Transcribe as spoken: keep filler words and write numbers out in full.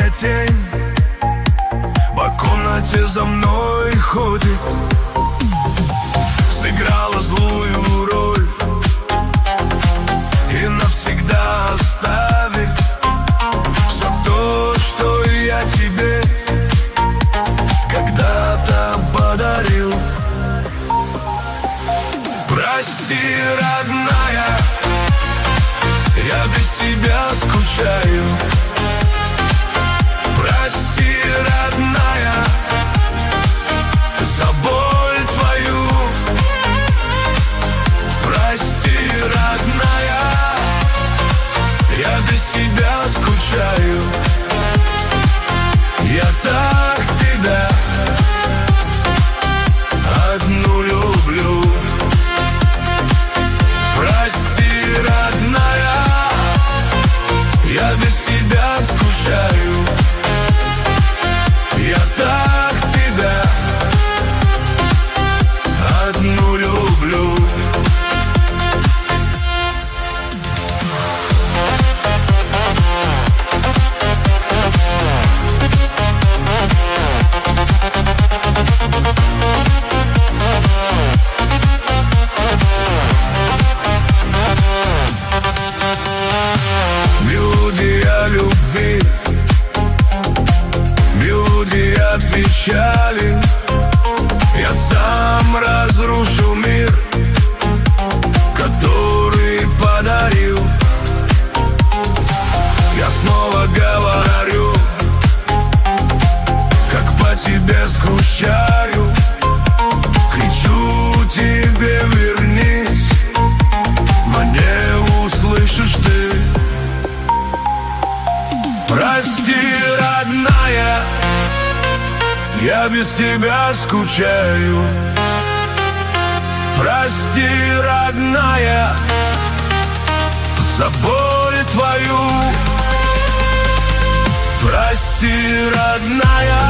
тень по комнате за мной ходит, сыграла злую роль и навсегда оставит все то, что я тебе когда-то подарил. Прости, родная, я без тебя скучаю. Прости, родная, за боль твою. Прости, родная, я без тебя скучаю. Я так тебя одну люблю. Прости, родная, я без тебя скучаю. Я так тебя одну люблю. Мелодия любви, мелодия печали. Я сам разрушил мир, который подарил. Я снова говорю, как по тебе скучаю. Кричу тебе, вернись, мне услышишь ты. Прости, родная, я без тебя скучаю. Прости, родная, за боль твою. Прости, родная,